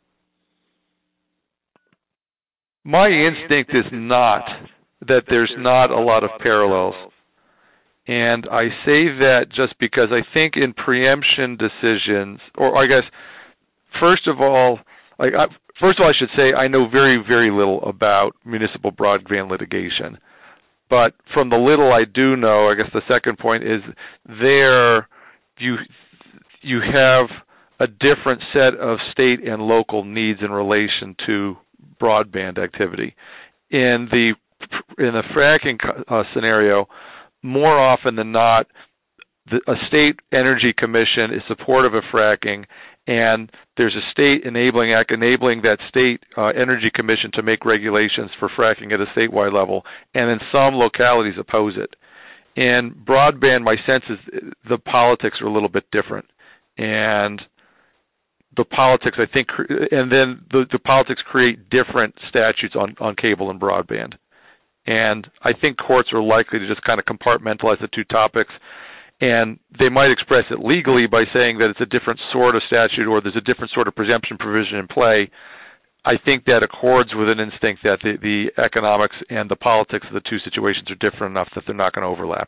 My instinct is not that there's not a lot of parallels. And I say that just because I think in preemption decisions, or I guess, first of all, like I, first of all, I should say I know very, very little about municipal broadband litigation. But from the little I do know, I guess the second point is there you you have a different set of state and local needs in relation to broadband activity. In the in the fracking uh, scenario, more often than not, the, a state energy commission is supportive of fracking, and there's a state enabling act enabling that state uh, energy commission to make regulations for fracking at a statewide level, and then some localities oppose it. In broadband, my sense is the politics are a little bit different, and the politics, I think, and then the, the politics create different statutes on, on cable and broadband. And I think courts are likely to just kind of compartmentalize the two topics, and they might express it legally by saying that it's a different sort of statute or there's a different sort of preemption provision in play. I think that accords with an instinct that the, the economics and the politics of the two situations are different enough that they're not going to overlap.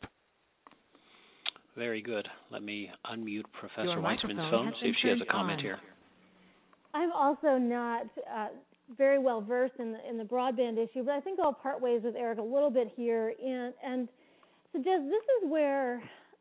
Very good. Let me unmute Professor Weissman's phone, see if she has a comment on. here. I'm also not uh, very well versed in the, in the broadband issue, but I think I'll part ways with Eric a little bit here and, and suggest this is where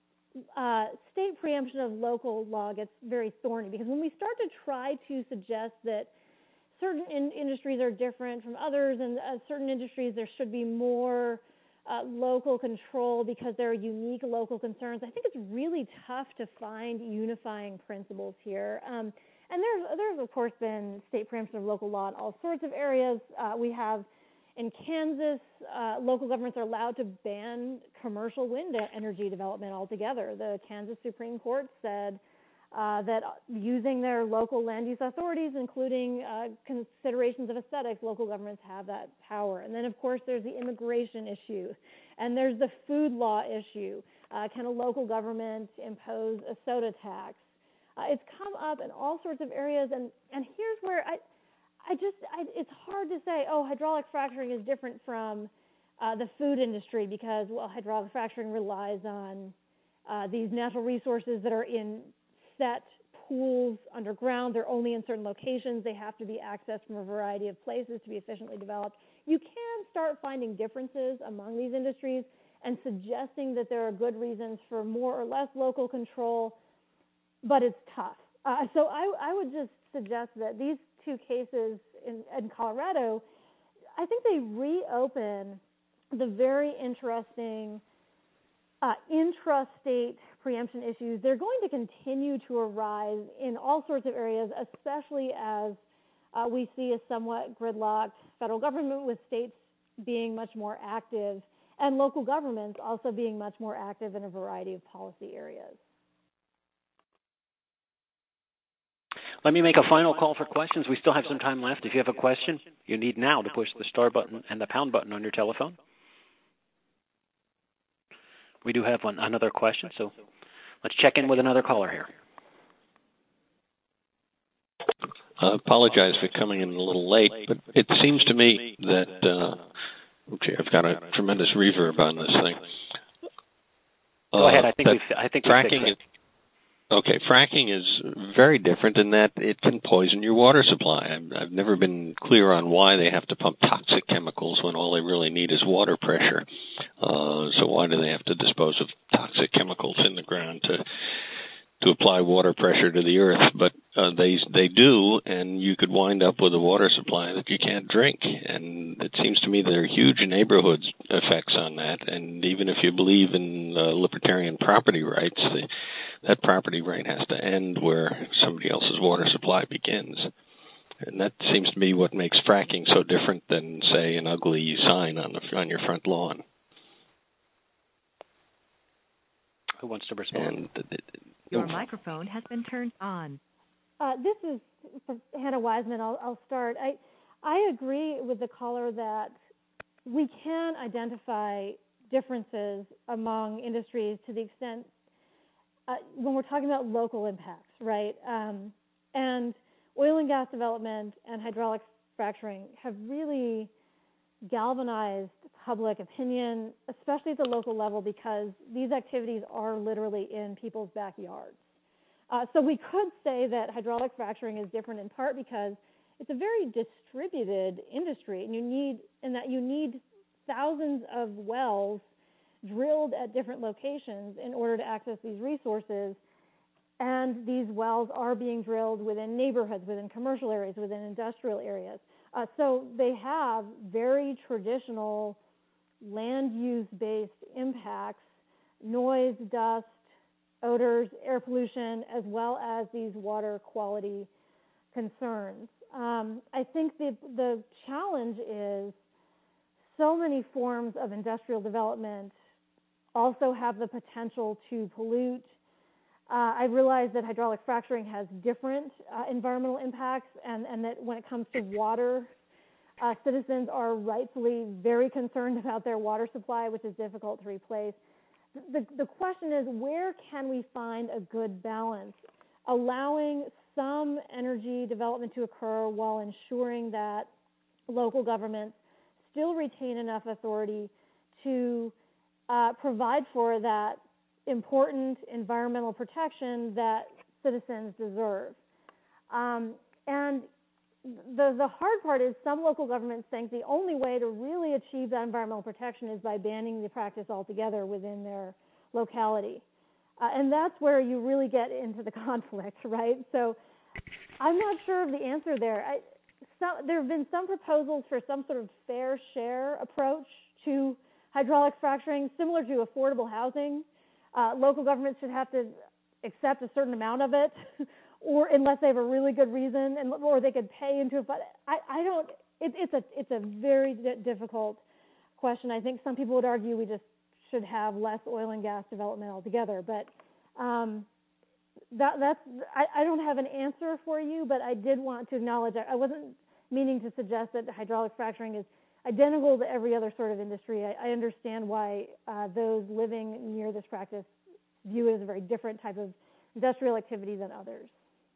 uh, state preemption of local law gets very thorny, because when we start to try to suggest that certain in- industries are different from others, and uh, certain industries there should be more uh, local control because there are unique local concerns, I think it's really tough to find unifying principles here. Um, And there's, there's, of course, been state preemption of local law in all sorts of areas. Uh, we have, in Kansas, uh, local governments are allowed to ban commercial wind energy development altogether. The Kansas Supreme Court said uh, that using their local land use authorities, including uh, considerations of aesthetics, local governments have that power. And then, of course, there's the immigration issue, and there's the food law issue. Uh, can a local government impose a soda tax? Uh, it's come up in all sorts of areas, and, and here's where I, I just, I, it's hard to say, oh, hydraulic fracturing is different from uh, the food industry because, well, hydraulic fracturing relies on uh, these natural resources that are in set pools underground. They're only in certain locations. They have to be accessed from a variety of places to be efficiently developed. You can start finding differences among these industries and suggesting that there are good reasons for more or less local control, but it's tough. Uh, so I, I would just suggest that these two cases in, in Colorado, I think they reopen the very interesting uh, intrastate preemption issues. They're going to continue to arise in all sorts of areas, especially as uh, we see a somewhat gridlocked federal government with states being much more active and local governments also being much more active in a variety of policy areas. Let me make a final call for questions. We still have some time left. If you have a question, you need now to push the star button and the pound button on your telephone. We do have one, another question, so let's check in with another caller here. I apologize for coming in a little late, but it seems to me that uh, Okay, I've got a tremendous reverb on this thing. Go uh, ahead. I think we I think fracking we is okay. Fracking is very different in that it can poison your water supply. I've, I've never been clear on why they have to pump toxic chemicals when all they really need is water pressure. Uh, so why do they have to dispose of toxic chemicals in the ground to to apply water pressure to the earth? But uh, they they do, and you could wind up with a water supply that you can't drink. And it seems to me there are huge neighborhood effects on that. And even if you believe in uh, libertarian property rights, the, that property right has to end where somebody else's water supply begins. And that seems to be what makes fracking so different than, say, an ugly sign on the on your front lawn. Who wants to respond? And, uh, Your microphone has been turned on. Uh, this is for Hannah Wiseman. I'll, I'll start. I I agree with the caller that we can identify differences among industries to the extent uh, when we're talking about local impacts, right? Um, and oil and gas development and hydraulic fracturing have really galvanized public opinion, especially at the local level, because these activities are literally in people's backyards. Uh, so we could say that hydraulic fracturing is different in part because it's a very distributed industry, and you need, and that you need thousands of wells drilled at different locations in order to access these resources. And these wells are being drilled within neighborhoods, within commercial areas, within industrial areas. Uh, so they have very traditional land use-based impacts, noise, dust, odors, air pollution, as well as these water quality concerns. Um, I think the, the challenge is so many forms of industrial development also have the potential to pollute. Uh, I realize that hydraulic fracturing has different uh, environmental impacts, and, and that when it comes to water, uh, citizens are rightfully very concerned about their water supply, which is difficult to replace. The, the question is, where can we find a good balance, allowing some energy development to occur while ensuring that local governments still retain enough authority to uh, provide for that important environmental protection that citizens deserve. Um, and the, the hard part is some local governments think the only way to really achieve that environmental protection is by banning the practice altogether within their locality. Uh, and that's where you really get into the conflict, right? So I'm not sure of the answer there. I, some, there have been some proposals for some sort of fair share approach to hydraulic fracturing, similar to affordable housing. Uh, local governments should have to accept a certain amount of it, or unless they have a really good reason, and or they could pay into it. But I, I don't. It, it's a it's a very d- difficult question. I think some people would argue we just should have less oil and gas development altogether. But um, that that's I, I don't have an answer for you. But I did want to acknowledge. I, I wasn't meaning to suggest that hydraulic fracturing is identical to every other sort of industry. I, I understand why uh, those living near this practice view it as a very different type of industrial activity than others.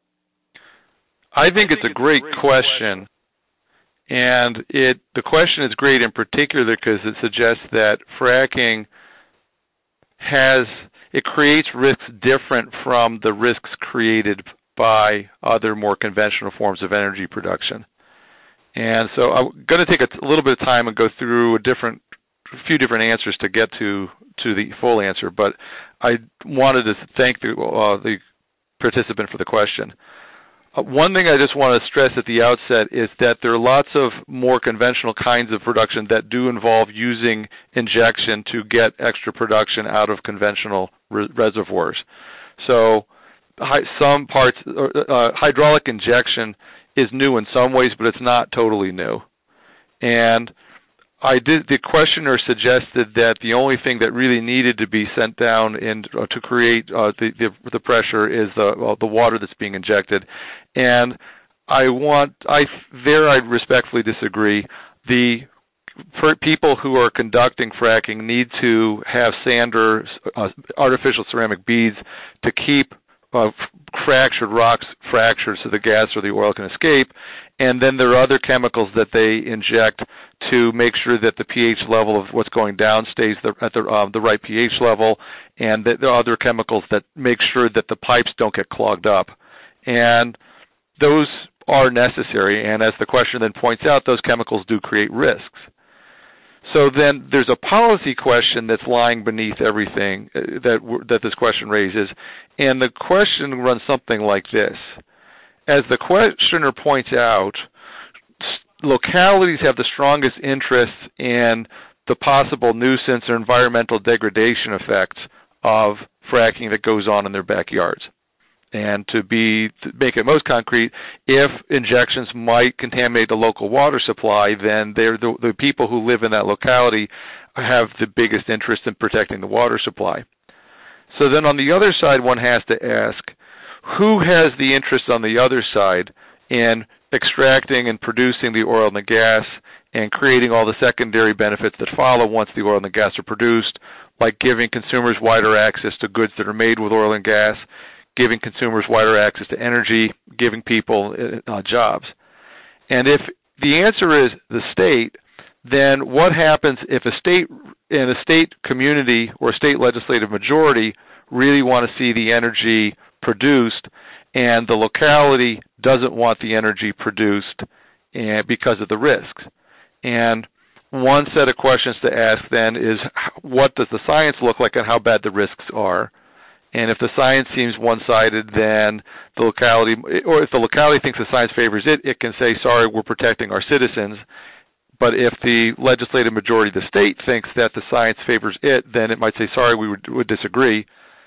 I think it's a great question, and it the question is great in particular because it suggests that fracking has it creates risks different from the risks created by other more conventional forms of energy production. And so I'm going to take a, a little bit of time and go through a different, a few different answers to get to, to the full answer. But I wanted to thank the, uh, the participant for the question. Uh, one thing I just want to stress at the outset is that there are lots of more conventional kinds of production that do involve using injection to get extra production out of conventional re- reservoirs. So hi, some parts, uh, hydraulic injection is new in some ways, but it's not totally new. And I did. The questioner suggested that the only thing that really needed to be sent down in uh, to create uh, the, the the pressure is the uh, the water that's being injected. And I want I there I respectfully disagree. The for people who are conducting fracking need to have sander, uh, artificial ceramic beads to keep Uh, fractured rocks fractured so the gas or the oil can escape, and then there are other chemicals that they inject to make sure that the pH level of what's going down stays the, at the, um, the right pH level, and that there are other chemicals that make sure that the pipes don't get clogged up. And those are necessary, and as the question then points out, those chemicals do create risks. So then there's a policy question that's lying beneath everything that that this question raises, and the question runs something like this. As the questioner points out, localities have the strongest interest in the possible nuisance or environmental degradation effects of fracking that goes on in their backyards. And to be to make it most concrete, if injections might contaminate the local water supply, then they're the, the people who live in that locality have the biggest interest in protecting the water supply. So then on the other side, one has to ask, who has the interest on the other side in extracting and producing the oil and the gas and creating all the secondary benefits that follow once the oil and the gas are produced, like giving consumers wider access to goods that are made with oil and gas, giving consumers wider access to energy, giving people uh, jobs. And if the answer is the state, then what happens if a state and a state community or state legislative majority really want to see the energy produced and the locality doesn't want the energy produced and because of the risks? And one set of questions to ask then is, what does the science look like and how bad the risks are? And if the science seems one-sided, then the locality, or if the locality thinks the science favors it, it can say, sorry, we're protecting our citizens. But if the legislative majority of the state thinks that the science favors it, then it might say, sorry, we would, would disagree.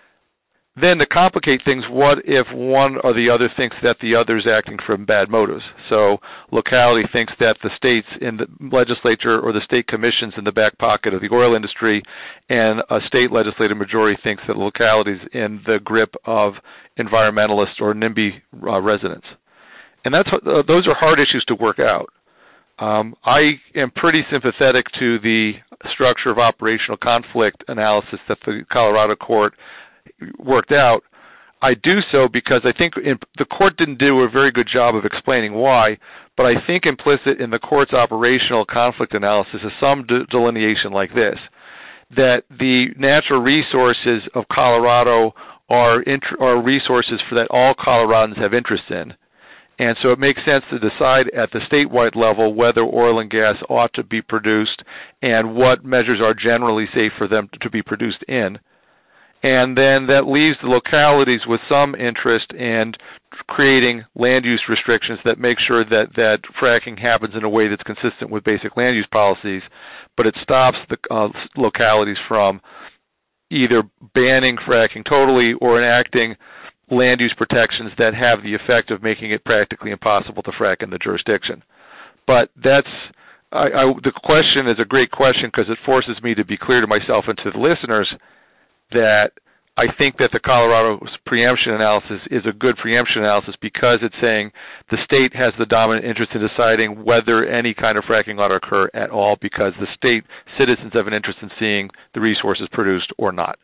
Then to complicate things, what if one or the other thinks that the other is acting from bad motives? So locality thinks that the states in the legislature or the state commissions in the back pocket of the oil industry, and a state legislative majority thinks that localities in the grip of environmentalists or NIMBY uh, residents. And that's uh, those are hard issues to work out. Um, I am pretty sympathetic to the structure of operational conflict analysis that the Colorado court worked out. I do so because I think in, the court didn't do a very good job of explaining why, but I think implicit in the court's operational conflict analysis is some de- delineation like this, that the natural resources of Colorado are, int- are resources for that all Coloradans have interest in. And so it makes sense to decide at the statewide level whether oil and gas ought to be produced and what measures are generally safe for them to be produced in. And then that leaves the localities with some interest in creating land use restrictions that make sure that, that fracking happens in a way that's consistent with basic land use policies, but it stops the uh, localities from either banning fracking totally or enacting land use protections that have the effect of making it practically impossible to frack in the jurisdiction. But that's I, I, the question is a great question because it forces me to be clear to myself and to the listeners that I think that the Colorado preemption analysis is a good preemption analysis because it's saying the state has the dominant interest in deciding whether any kind of fracking ought to occur at all because the state citizens have an interest in seeing the resources produced or not.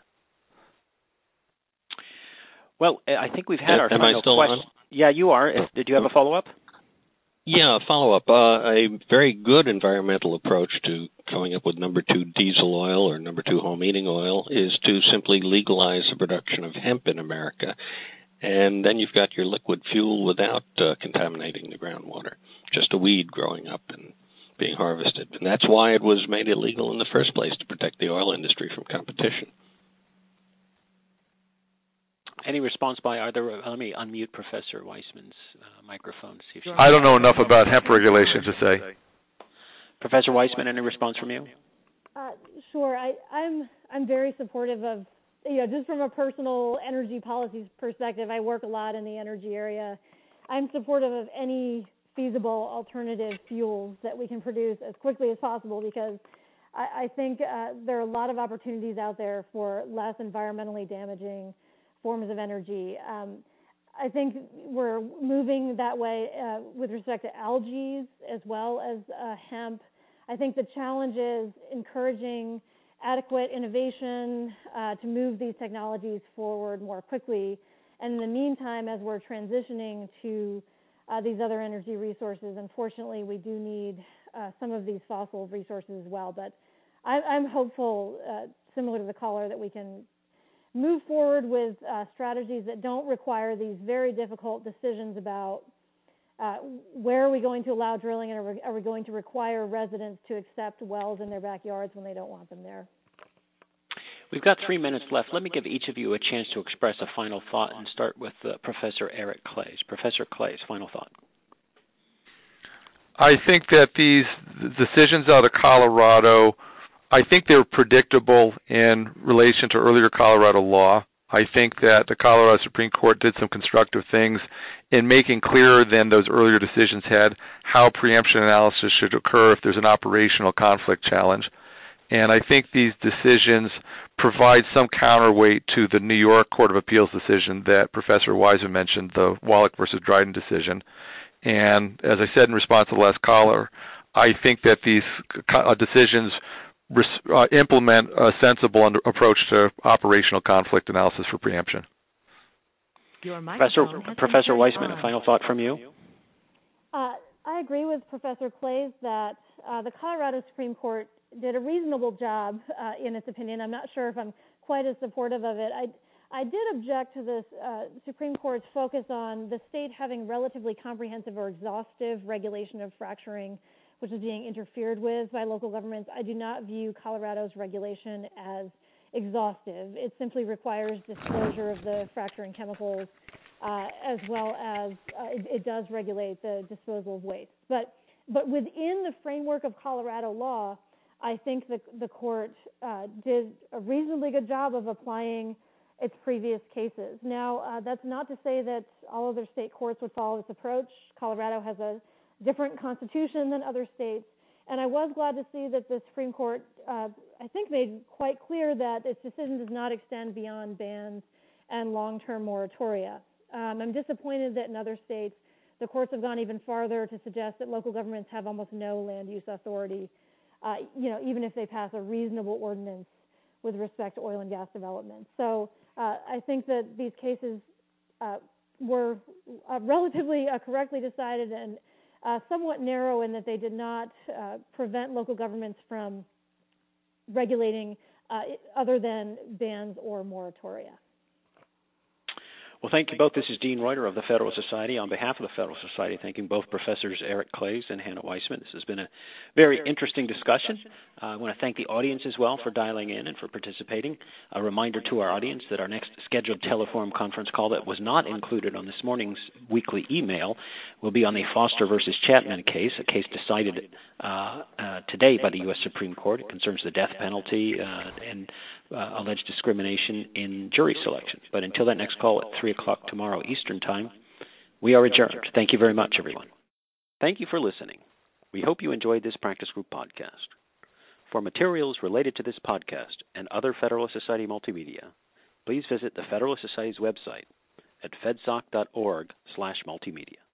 Well, I think we've had Am our I final still question. on? Yeah, you are. If, did you have a follow-up? Yeah, follow-up. Uh, a very good environmental approach to coming up with number two diesel oil or number two home heating oil is to simply legalize the production of hemp in America. And then you've got your liquid fuel without uh, contaminating the groundwater, just a weed growing up and being harvested. And that's why it was made illegal in the first place, to protect the oil industry from competition. Any response by either? Let me unmute Professor Weissman's uh, microphone. See if she I don't know enough about hemp regulation to say. Professor Weissman, any response from you? Uh, sure. I, I'm I'm very supportive of, you know, just from a personal energy policies perspective. I work a lot in the energy area. I'm supportive of any feasible alternative fuels that we can produce as quickly as possible because I, I think uh, there are a lot of opportunities out there for less environmentally damaging forms of energy. Um, I think we're moving that way uh, with respect to algae as well as uh, hemp. I think the challenge is encouraging adequate innovation uh, to move these technologies forward more quickly. And in the meantime, as we're transitioning to uh, these other energy resources, unfortunately, we do need uh, some of these fossil resources as well. But I, I'm hopeful, uh, similar to the caller, that we can move forward with uh, strategies that don't require these very difficult decisions about uh, where are we going to allow drilling, and are we, are we going to require residents to accept wells in their backyards when they don't want them there. We've got three minutes left. Let me give each of you a chance to express a final thought and start with uh, Professor Eric Claeys. Professor Claeys, final thought. I think that these decisions out of Colorado, I think they're predictable in relation to earlier Colorado law. I think that the Colorado Supreme Court did some constructive things in making clearer than those earlier decisions had how preemption analysis should occur if there's an operational conflict challenge. And I think these decisions provide some counterweight to the New York Court of Appeals decision that Professor Wiseman mentioned, the Wallach versus Dryden decision. And as I said in response to the last caller, I think that these uh, decisions uh, implement a sensible under- approach to operational conflict analysis for preemption. Professor, Professor Wiseman, a final thought from you? Uh, I agree with Professor Claeys that uh, the Colorado Supreme Court did a reasonable job uh, in its opinion. I'm not sure if I'm quite as supportive of it. I, I did object to this uh, Supreme Court's focus on the state having relatively comprehensive or exhaustive regulation of fracturing, which is being interfered with by local governments. I do not view Colorado's regulation as exhaustive. It simply requires disclosure of the fracturing chemicals, uh, as well as uh, it, it does regulate the disposal of waste. But, but within the framework of Colorado law, I think the, the court uh, did a reasonably good job of applying its previous cases. Now, uh, that's not to say that all other state courts would follow this approach. Colorado has a different constitution than other states, and I was glad to see that the Supreme Court, uh, I think, made quite clear that its decision does not extend beyond bans and long-term moratoria. Um, I'm disappointed that in other states, the courts have gone even farther to suggest that local governments have almost no land use authority, uh, you know, even if they pass a reasonable ordinance with respect to oil and gas development. So uh, I think that these cases uh, were uh, relatively uh, correctly decided and uh, somewhat narrow in that they did not uh, prevent local governments from regulating uh, other than bans or moratoria. Well, thank you both. This is Dean Reuter of the Federalist Society. On behalf of the Federalist Society, thanking both Professors Eric Claeys and Hannah Wiseman. This has been a very interesting discussion. Uh, I want to thank the audience as well for dialing in and for participating. A reminder to our audience that our next scheduled Teleforum conference call that was not included on this morning's weekly email will be on the Foster versus Chapman case, a case decided uh, uh, today by the U S Supreme Court. It concerns the death penalty uh, and Uh, alleged discrimination in jury selection. But until that next call at three o'clock tomorrow Eastern Time, we are adjourned. Thank you very much, everyone. Thank you for listening. We hope you enjoyed this Practice Group podcast. For materials related to this podcast and other Federalist Society multimedia, please visit the Federalist Society's website at fedsoc dot org slash multimedia.